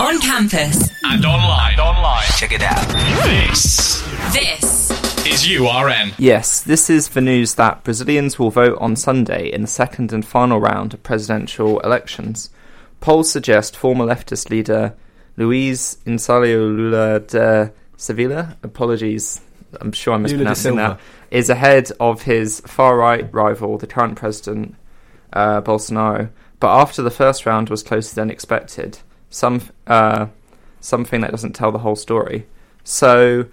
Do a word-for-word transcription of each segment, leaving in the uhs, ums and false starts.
On campus. And online. And online. Check it out. This. This. Is U R N. Yes, this is the news that Brazilians will vote on Sunday in the second and final round of presidential elections. Polls suggest former leftist leader Luiz Inácio Lula da Silva, apologies, I'm sure I'm mispronouncing that, is ahead of his far-right rival, the current president, uh, Bolsonaro. But after the first round was closer than expected, some uh, something that doesn't tell the whole story. So,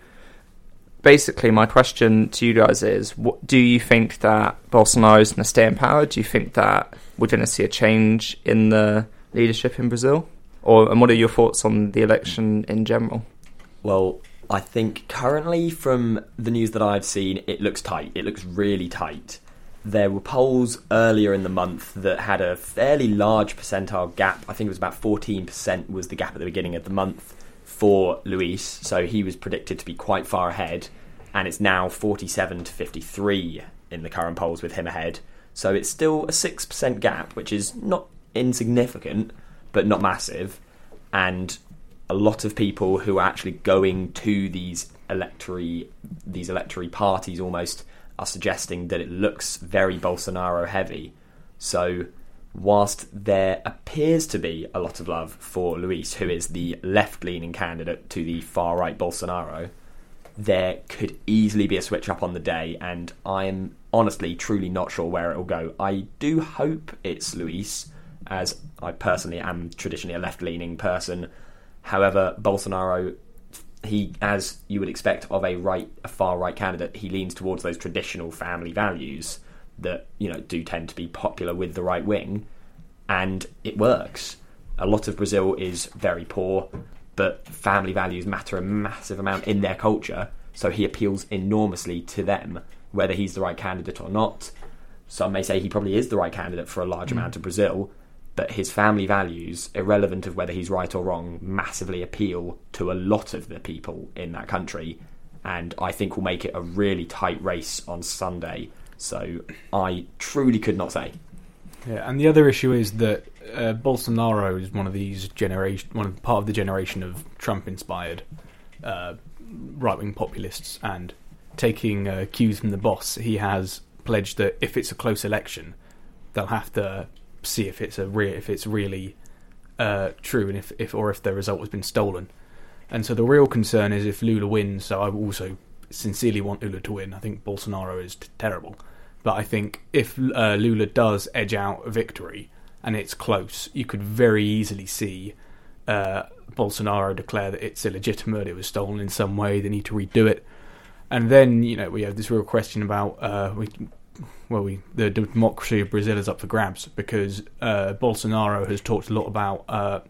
basically, my question to you guys is, what, do you think that Bolsonaro is going to stay in power? Do you think that we're going to see a change in the leadership in Brazil? Or and what are your thoughts on the election in general? Well, I think currently from the news that I've seen, it looks tight. It looks really tight. There were polls earlier in the month that had a fairly large percentile gap. I think it was about fourteen percent was the gap at the beginning of the month for Luis. So he was predicted to be quite far ahead. And it's now forty-seven to fifty-three in the current polls with him ahead. So it's still a six percent gap, which is not insignificant, but not massive. And a lot of people who are actually going to these electory, these electory parties almost are suggesting that it looks very Bolsonaro heavy. So whilst there appears to be a lot of love for Luis, who is the left-leaning candidate to the far-right Bolsonaro, there could easily be a switch up on the day, and I'm honestly truly not sure where it will go. I do hope it's Luis, as I personally am traditionally a left-leaning person. However, Bolsonaro, he, as you would expect of a right, a far-right candidate, he leans towards those traditional family values that, you know, do tend to be popular with the right wing, and it works. A lot of Brazil is very poor, but family values matter a massive amount in their culture, so he appeals enormously to them, whether he's the right candidate or not. Some may say he probably is the right candidate for a large mm. amount of Brazil, but his family values, irrelevant of whether he's right or wrong, massively appeal to a lot of the people in that country, and I think will make it a really tight race on Sunday. So I truly could not say. Yeah, and the other issue is that uh, Bolsonaro is one of these generation, one of, part of the generation of Trump-inspired uh, right-wing populists, and taking uh, cues from the boss, he has pledged that if it's a close election, they'll have to see if it's a re- if it's really uh, true, and if, if or if the result has been stolen. And so the real concern is if Lula wins. So I also sincerely want Lula to win. I think Bolsonaro is t- terrible, but I think if uh, Lula does edge out a victory and it's close, you could very easily see uh, Bolsonaro declare that it's illegitimate, it was stolen in some way, they need to redo it, and then you know we have this real question about uh, we. Well, we, the democracy of Brazil is up for grabs, because uh, Bolsonaro has talked a lot about, uh,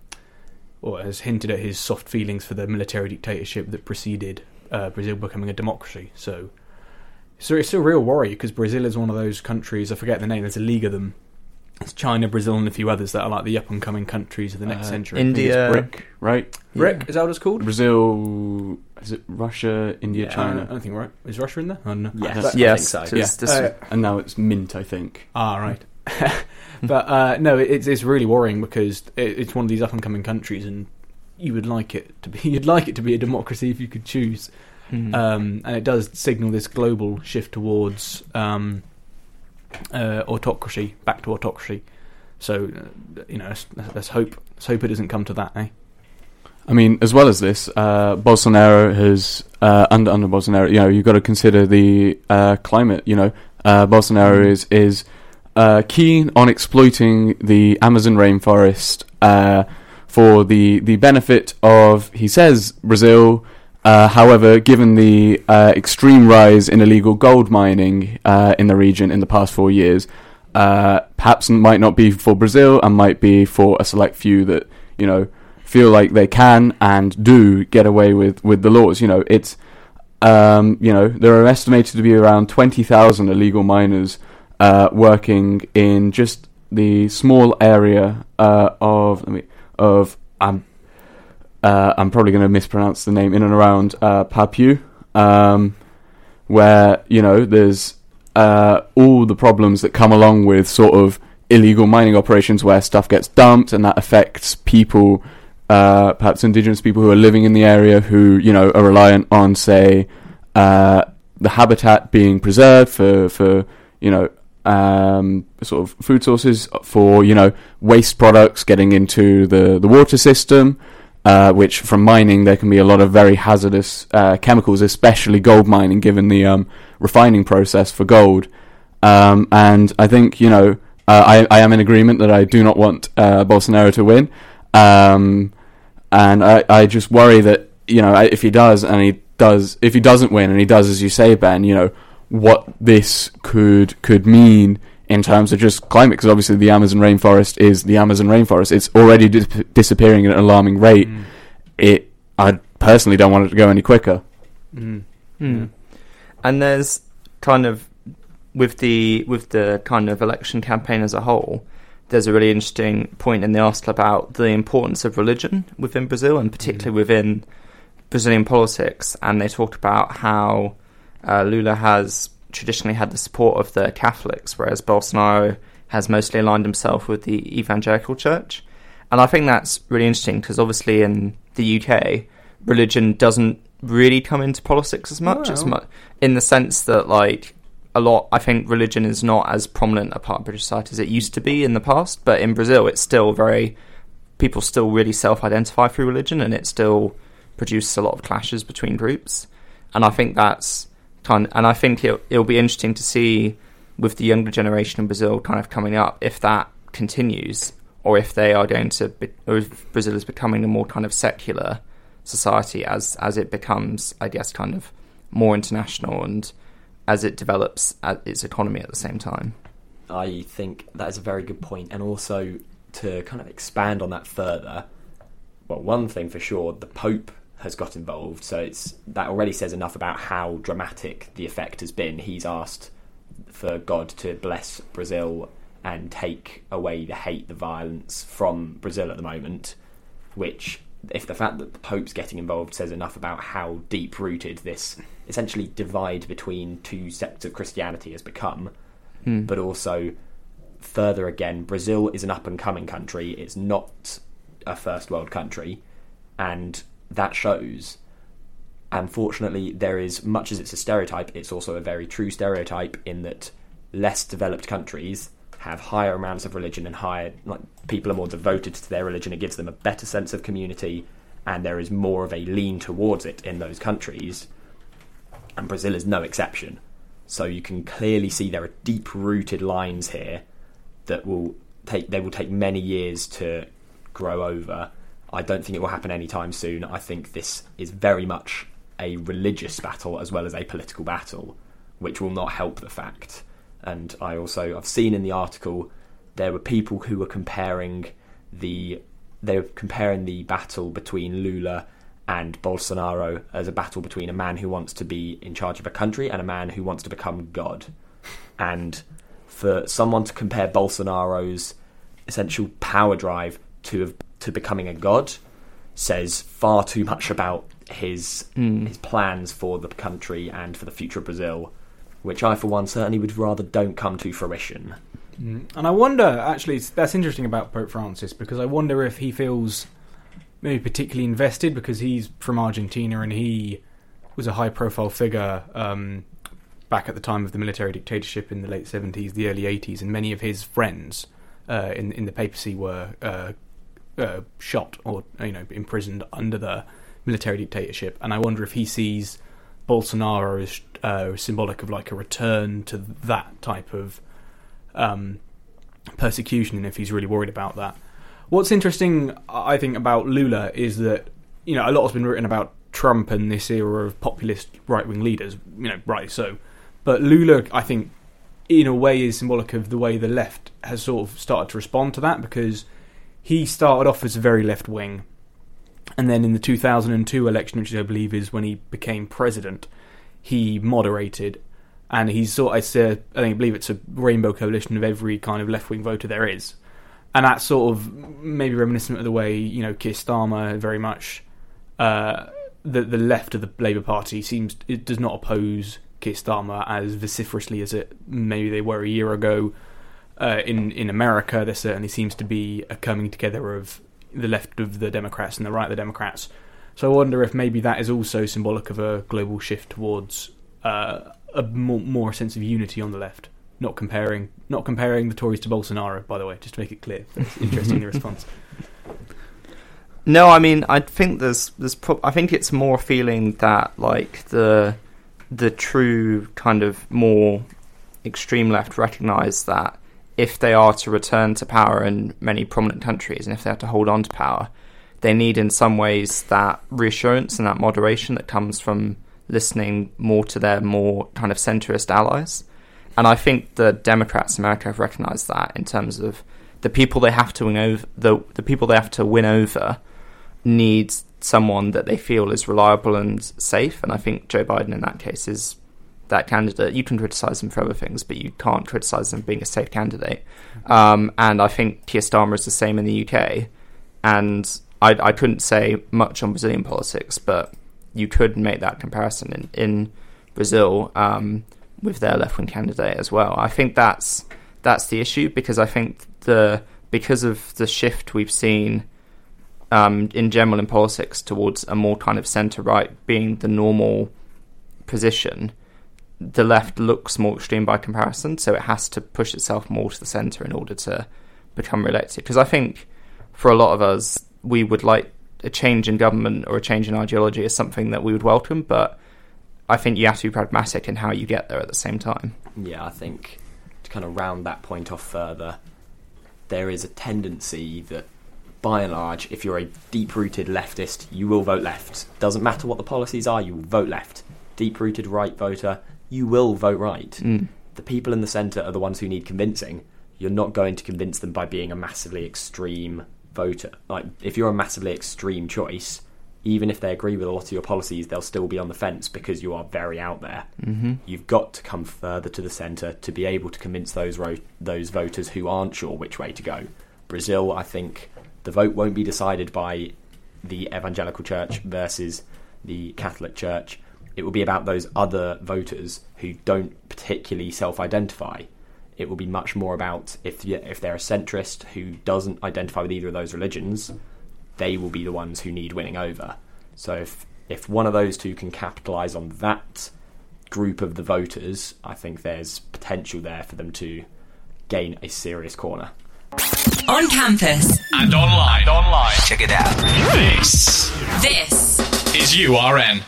or has hinted at his soft feelings for the military dictatorship that preceded uh, Brazil becoming a democracy. So, so it's a real worry, because Brazil is one of those countries, I forget the name, there's a league of them. It's China, Brazil, and a few others that are like the up-and-coming countries of the next uh, century. India, BRIC, right? BRIC, yeah. Is that what it's called? Brazil, is it Russia, India, yeah, China? I don't think right. Is Russia in there? I don't know. Yes, yes, I think so. Yeah. This, Uh, and now it's Mint, I think. Ah, right. But uh, no, it's it's really worrying, because it, it's one of these up-and-coming countries, and you would like it to be you'd like it to be a democracy if you could choose. Mm. Um, and it does signal this global shift towards um, uh, autocracy, back to autocracy. So, uh, you know, let's, let's hope let's hope it doesn't come to that, eh? I mean, as well as this, uh, Bolsonaro has uh, under under Bolsonaro, you know, you've got to consider the uh, climate. You know, uh, Bolsonaro is is uh, keen on exploiting the Amazon rainforest uh, for the the benefit of, he says, Brazil. Uh, however, given the uh, extreme rise in illegal gold mining uh, in the region in the past four years. Uh, perhaps might not be for Brazil, and might be for a select few that, you know, feel like they can and do get away with, with the laws. You know, it's, um, you know, there are estimated to be around twenty thousand illegal miners uh, working in just the small area uh, of, let me, of, um, uh, I'm probably going to mispronounce the name, in and around uh, Papu, um, where, you know, there's Uh, all the problems that come along with sort of illegal mining operations, where stuff gets dumped and that affects people uh, perhaps indigenous people who are living in the area who, you know, are reliant on, say, uh, the habitat being preserved for, for you know, um, sort of food sources, for, you know, waste products getting into the, the water system, uh, which from mining there can be a lot of very hazardous uh, chemicals, especially gold mining, given the um, refining process for gold. Um, and I think, you know, uh, I, I am in agreement that I do not want uh, Bolsonaro to win. Um, and I, I just worry that, you know, if he does and he does, if he doesn't win and he does, as you say, Ben, you know, what this could could mean in terms of just climate, because obviously the Amazon rainforest is the Amazon rainforest. It's already dis- disappearing at an alarming rate. Mm. It, I personally don't want it to go any quicker. Mm. Mm. And there's kind of, with the with the kind of election campaign as a whole, there's a really interesting point in the article about the importance of religion within Brazil, and particularly mm. within Brazilian politics. And they talked about how uh, Lula has traditionally had the support of the Catholics, whereas Bolsonaro has mostly aligned himself with the evangelical church. And I think that's really interesting, because obviously in the U K, religion doesn't really come into politics as much, Well. as much in the sense that, like, a lot, I think religion is not as prominent a part of British society as it used to be in the past, but in Brazil it's still very, people still really self-identify through religion, and it still produces a lot of clashes between groups. And I think that's kind of, and I think it'll, it'll be interesting to see with the younger generation in Brazil kind of coming up, if that continues, or if they are going to be, or if Brazil is becoming a more kind of secular society as as it becomes, I guess, kind of more international, and as it develops its economy at the same time. I think that is a very good point. And also, to kind of expand on that further, well, one thing for sure, the Pope has got involved, so it's that already says enough about how dramatic the effect has been. He's asked for God to bless Brazil and take away the hate, the violence from Brazil at the moment, which, if the fact that the Pope's getting involved says enough about how deep-rooted this essentially divide between two sects of Christianity has become, hmm. but also, further again, Brazil is an up-and-coming country. It's not a first-world country, and that shows. Unfortunately, there is, much as it's a stereotype, it's also a very true stereotype in that less developed countries have higher amounts of religion and higher, like, people are more devoted to their religion. It gives them a better sense of community, and there is more of a lean towards it in those countries. And Brazil is no exception. So you can clearly see there are deep-rooted lines here that will take they will take many years to grow over. I don't think it will happen anytime soon. I think this is very much a religious battle as well as a political battle, which will not help the fact. And I also, I've seen in the article, there were people who were comparing the they were comparing the battle between Lula and Bolsonaro as a battle between a man who wants to be in charge of a country and a man who wants to become God. And for someone to compare Bolsonaro's essential power drive to to becoming a god says far too much about his mm. his plans for the country and for the future of Brazil, which I, for one, certainly would rather don't come to fruition. Mm. And I wonder, actually, that's interesting about Pope Francis, because I wonder if he feels maybe particularly invested, because he's from Argentina and he was a high-profile figure um, back at the time of the military dictatorship in the late seventies, the early eighties, and many of his friends uh, in in the papacy were uh, uh, shot or, you know, imprisoned under the military dictatorship. And I wonder if he sees Bolsonaro as uh, symbolic of like a return to that type of um, persecution, and if he's really worried about that. What's interesting, I think, about Lula is that, you know, a lot has been written about Trump and this era of populist right-wing leaders, you know, rightly so. But Lula, I think, in a way is symbolic of the way the left has sort of started to respond to that, because he started off as a very left-wing, and then in the two thousand two election, which I believe is when he became president, he moderated, and he's sort of, I think, I believe it's a rainbow coalition of every kind of left-wing voter there is. And that's sort of maybe reminiscent of the way, you know, Keir Starmer very much, uh, the the left of the Labour Party seems, it does not oppose Keir Starmer as vociferously as it maybe they were a year ago. Uh, in, in America, there certainly seems to be a coming together of the left of the Democrats and the right of the Democrats. So I wonder if maybe that is also symbolic of a global shift towards uh, a more, more sense of unity on the left. Not comparing, not comparing the Tories to Bolsonaro, by the way, just to make it clear. It's interesting, the response. No, I mean, I think there's, there's. Pro- I think it's more a feeling that like the, the true kind of more extreme left recognise that if they are to return to power in many prominent countries, and if they have to hold on to power, they need in some ways that reassurance and that moderation that comes from listening more to their more kind of centrist allies. And I think the Democrats in America have recognised that in terms of the people they have to win over, the the people they have to win over need someone that they feel is reliable and safe. And I think Joe Biden in that case is that candidate. You can criticise him for other things, but you can't criticise him being a safe candidate. Um, and I think Keir Starmer is the same in the U K. And I, I couldn't say much on Brazilian politics, but you could make that comparison in, in Brazil um, with their left-wing candidate as well. I think that's that's the issue, because I think the because of the shift we've seen um, in general in politics towards a more kind of centre-right being the normal position, the left looks more extreme by comparison, so it has to push itself more to the centre in order to become re-elected. Because I think for a lot of us, we would like a change in government or a change in ideology is something that we would welcome, but I think you have to be pragmatic in how you get there at the same time. Yeah, I think to kind of round that point off further, there is a tendency that, by and large, if you're a deep-rooted leftist, you will vote left. Doesn't matter what the policies are, you will vote left. Deep-rooted right voter, you will vote right. Mm. The people in the centre are the ones who need convincing. You're not going to convince them by being a massively extreme voter. Like, if you're a massively extreme choice, even if they agree with a lot of your policies, they'll still be on the fence because you are very out there. Mm-hmm. You've got to come further to the centre to be able to convince those ro- those voters who aren't sure which way to go. Brazil, I think the vote won't be decided by the evangelical church versus the Catholic church. It will be about those other voters who don't particularly self-identify. It will be much more about if if they're a centrist who doesn't identify with either of those religions, they will be the ones who need winning over. So if if one of those two can capitalise on that group of the voters, I think there's potential there for them to gain a serious corner. On campus. And online. And online. Check it out. This This is U R N.